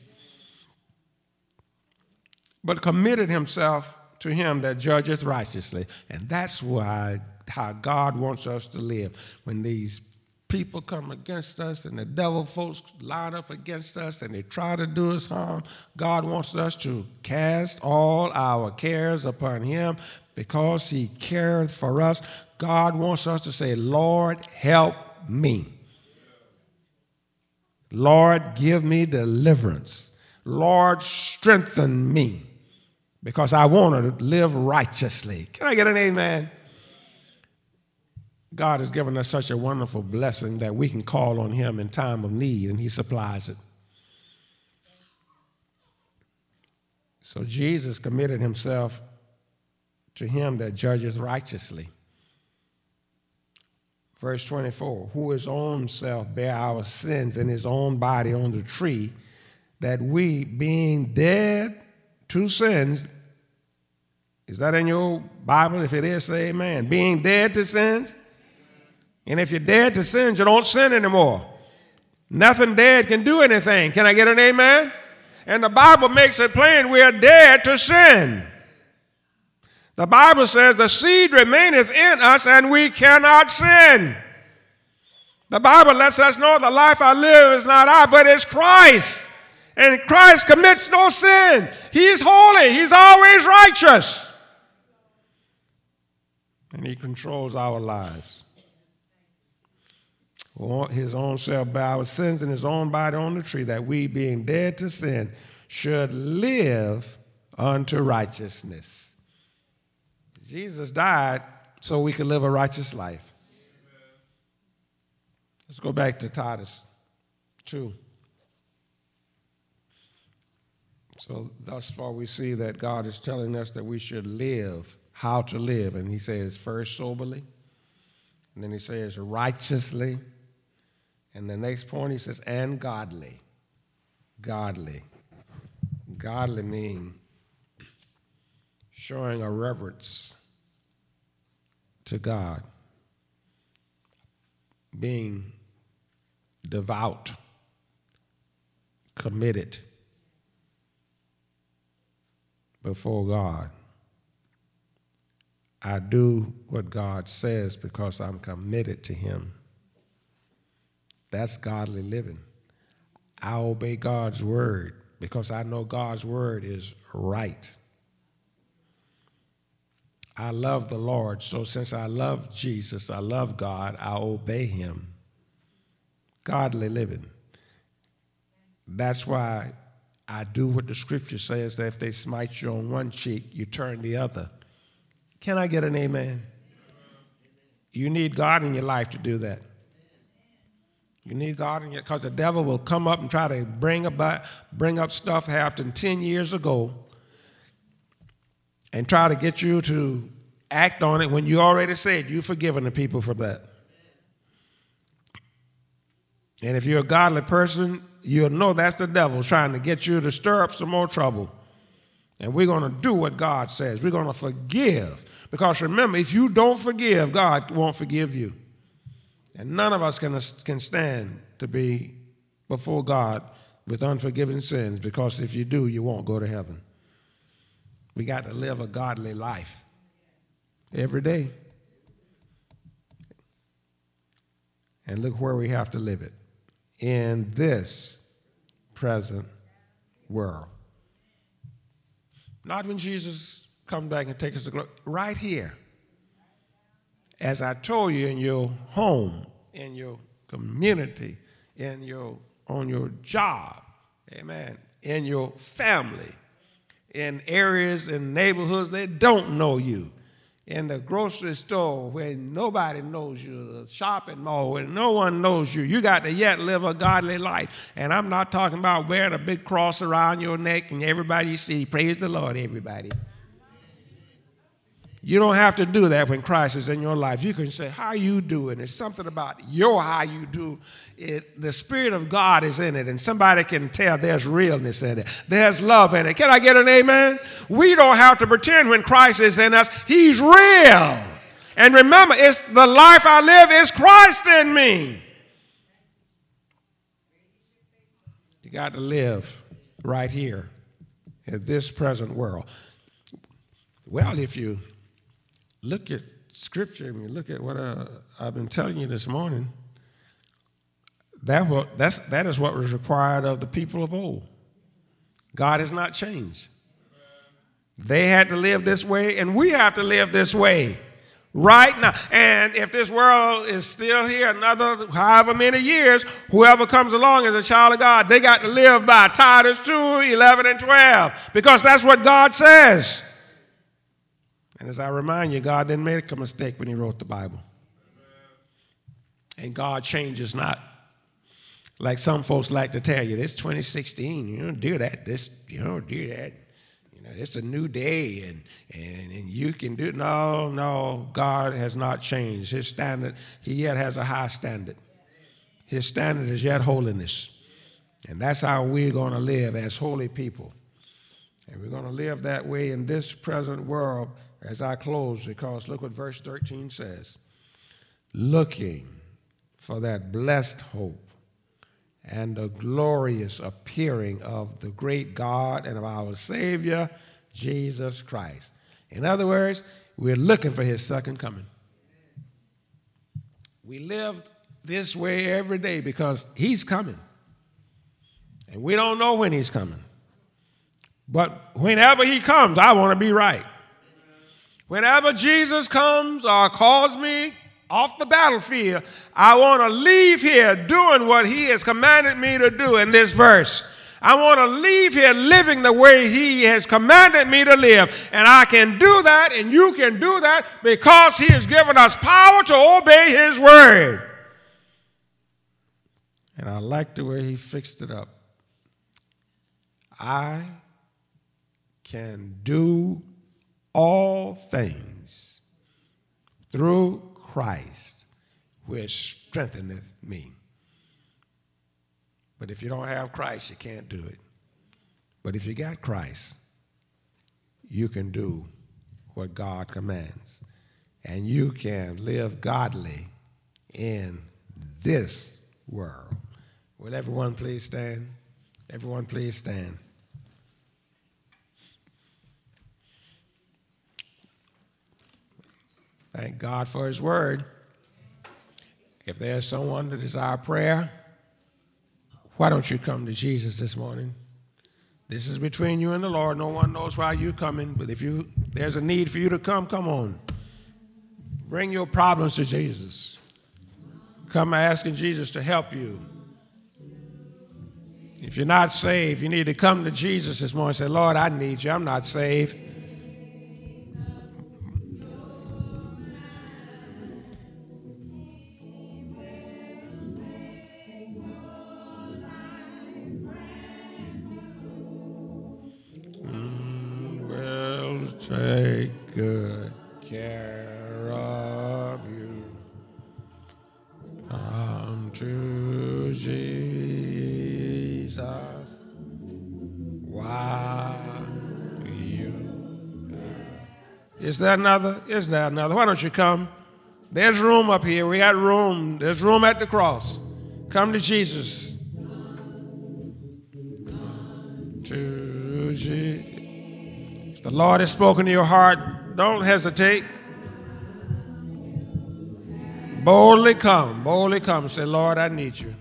But committed himself to him that judgeth righteously. And that's how God wants us to live. When these people come against us and the devil folks line up against us and they try to do us harm, God wants us to cast all our cares upon him, because he careth for us. God wants us to say, Lord, help me. Lord, give me deliverance. Lord, strengthen me, because I want to live righteously. Can I get an amen? God has given us such a wonderful blessing that we can call on him in time of need, and he supplies it. So Jesus committed himself to him that judgeth righteously. Verse 24, who his own self bare our sins in his own body on the tree, that we, being dead to sins, is that in your Bible? If it is, say amen. Being dead to sins. And if you're dead to sins, you don't sin anymore. Nothing dead can do anything. Can I get an amen? And the Bible makes it plain we are dead to sin. The Bible says the seed remaineth in us and we cannot sin. The Bible lets us know the life I live is not I, but it's Christ. And Christ commits no sin. He's holy. He's always righteous. And he controls our lives. His own self bare our sins in his own body on the tree, that we, being dead to sin, should live unto righteousness. Jesus died so we could live a righteous life. Let's go back to Titus 2. So thus far we see that God is telling us that we should live, how to live. And he says first soberly, and then he says righteously. And the next point he says, and godly. Godly. Godly means showing a reverence to God. Being devout, committed before God. I do what God says because I'm committed to him. That's godly living. I obey God's word because I know God's word is right. I love the Lord, so since I love Jesus, I love God, I obey him. Godly living. That's why I do what the scripture says, that if they smite you on one cheek, you turn the other. Can I get an amen? You need God in your life to do that. You need God in your, because the devil will come up and try to bring up stuff that happened 10 years ago and try to get you to act on it when you already said you've forgiven the people for that. And if you're a godly person, you'll know that's the devil trying to get you to stir up some more trouble. And we're going to do what God says. We're going to forgive. Because remember, if you don't forgive, God won't forgive you. And none of us can stand to be before God with unforgiven sins, because if you do, you won't go to heaven. We got to live a godly life every day. And look where we have to live it. In this present world. Not when Jesus comes back and takes us to glory. Right here. As I told you, in your home, in your community, on your job, amen, in your family, in areas and neighborhoods that don't know you, in the grocery store where nobody knows you, the shopping mall where no one knows you, you got to yet live a godly life. And I'm not talking about wearing a big cross around your neck and everybody you see, praise the Lord, everybody. You don't have to do that when Christ is in your life. You can say, how you doing? It's something about your how you do it. The Spirit of God is in it, and somebody can tell there's realness in it. There's love in it. Can I get an amen? We don't have to pretend when Christ is in us. He's real. And remember, it's the life I live is Christ in me. You got to live right here in this present world. Well, if you look at Scripture, and you look at what I've been telling you this morning, that is what was required of the people of old. God has not changed. They had to live this way, and we have to live this way right now. And if this world is still here another however many years, whoever comes along as a child of God, they got to live by Titus 2, 11, and 12, because that's what God says. And as I remind you, God didn't make a mistake when he wrote the Bible. And God changes not. Like some folks like to tell you, this 2016, you don't do that. You don't do that. You know, it's a new day and you can do it. No, God has not changed. His standard, he yet has a high standard. His standard is yet holiness. And that's how we're going to live as holy people. And we're going to live that way in this present world as I close, because look what verse 13 says. Looking for that blessed hope and the glorious appearing of the great God and of our Savior, Jesus Christ. In other words, we're looking for his second coming. We live this way every day because he's coming. And we don't know when he's coming. But whenever he comes, I want to be right. Whenever Jesus comes or calls me off the battlefield, I want to leave here doing what he has commanded me to do in this verse. I want to leave here living the way he has commanded me to live. And I can do that, and you can do that, because he has given us power to obey his word. And I like the way he fixed it up. I can do all things through Christ, which strengtheneth me. But if you don't have Christ, you can't do it. But if you got Christ, you can do what God commands. And you can live godly in this world. Will everyone please stand? Everyone please stand. Thank God for his word. If there's someone that desires prayer, why don't you come to Jesus this morning? This is between you and the Lord. No one knows why you're coming, but if there's a need for you to come on. Bring your problems to Jesus. Come asking Jesus to help you. If you're not saved, you need to come to Jesus this morning and say, Lord, I need you. I'm not saved. Take good care of you. Come to Jesus while you. Is there another? Is there another? Why don't you come? There's room up here. We got room. There's room at the cross. Come to Jesus. To Jesus. The Lord has spoken to your heart. Don't hesitate. Boldly come. Boldly come. Say, Lord, I need you.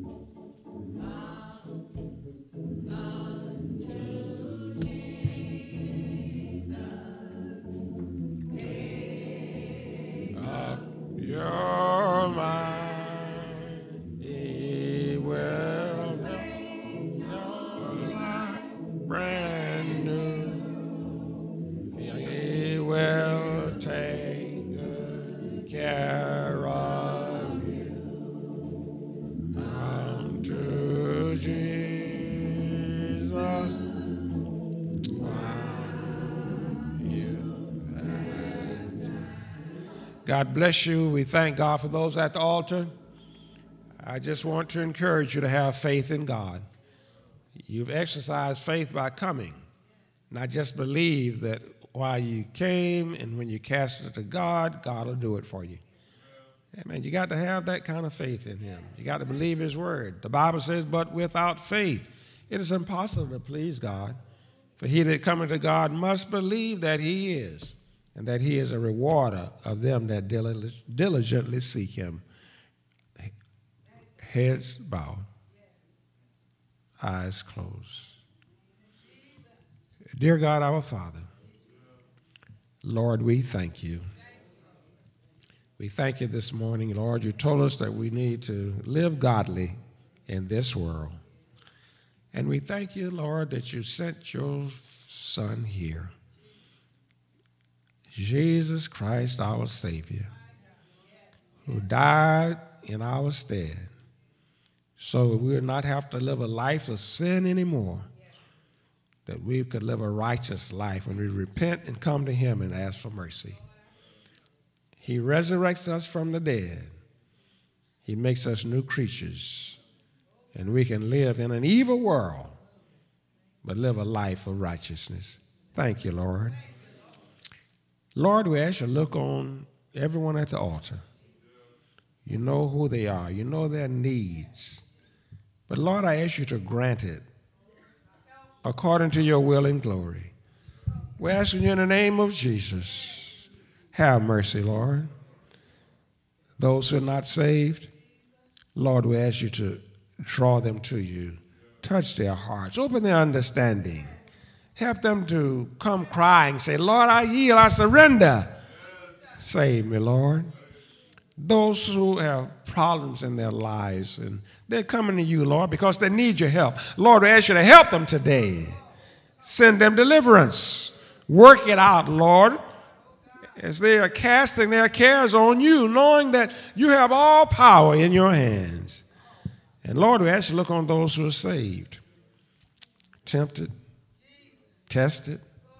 Your mind, he will make your life brand new. He will take good care of you. Come to Jesus while you have time. God bless you. We thank God for those at the altar. I just want to encourage you to have faith in God. You've exercised faith by coming, not just believe that while you came and when you cast it to God, God will do it for you. Amen. You got to have that kind of faith in him. You got to believe his word. The Bible says, but without faith, it is impossible to please God. For he that cometh to God must believe that he is, and that he is a rewarder of them that diligently seek him. Heads bowed, eyes closed. Dear God, our Father, Lord, we thank you. We thank you this morning, Lord. You told us that we need to live godly in this world. And we thank you, Lord, that you sent your Son here, Jesus Christ, our Savior, who died in our stead so that we would not have to live a life of sin anymore, that we could live a righteous life when we repent and come to him and ask for mercy. He resurrects us from the dead. He makes us new creatures. and we can live in an evil world, but live a life of righteousness. Thank you, Lord. Lord, we ask you to look on everyone at the altar. You know who they are. You know their needs. But Lord, I ask you to grant it according to your will and glory. We're asking you in the name of Jesus. Have mercy, Lord. Those who are not saved, Lord, we ask you to draw them to you. Touch their hearts. Open their understanding. Help them to come crying. Say, Lord, I yield. I surrender. Save me, Lord. Those who have problems in their lives, and they're coming to you, Lord, because they need your help. Lord, we ask you to help them today. Send them deliverance. Work it out, Lord, as they are casting their cares on you, knowing that you have all power in your hands. And Lord, we ask you to look on those who are saved, tempted, tested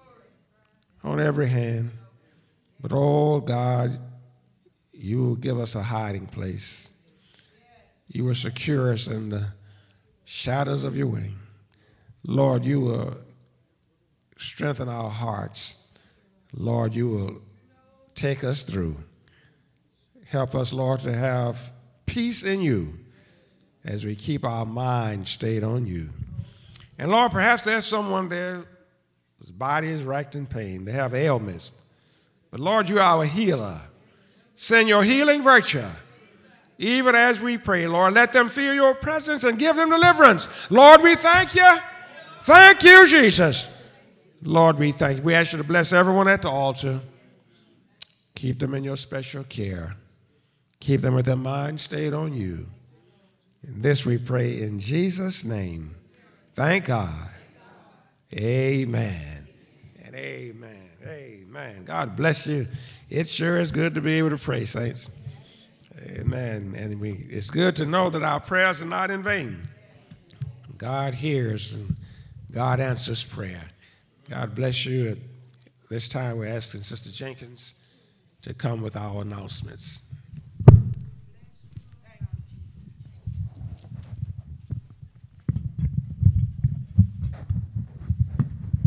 on every hand. But, oh, God, you will give us a hiding place. You will secure us in the shadows of your wing. Lord, you will strengthen our hearts. Lord, you will take us through. Help us, Lord, to have peace in you as we keep our mind stayed on you. And, Lord, perhaps there's someone there whose body is racked in pain. They have ailments. But, Lord, you are our healer. Send your healing virtue. Even as we pray, Lord, let them feel your presence and give them deliverance. Lord, we thank you. Thank you, Jesus. Lord, we thank you. We ask you to bless everyone at the altar. Keep them in your special care. Keep them with their mind stayed on you. And this we pray in Jesus' name. Thank God. Amen. And amen. Amen. God bless you. It sure is good to be able to pray, saints. Amen. And it's good to know that our prayers are not in vain. God hears and God answers prayer. God bless you. At this time, we're asking Sister Jenkins to come with our announcements.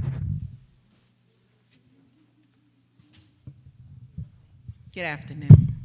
Good afternoon.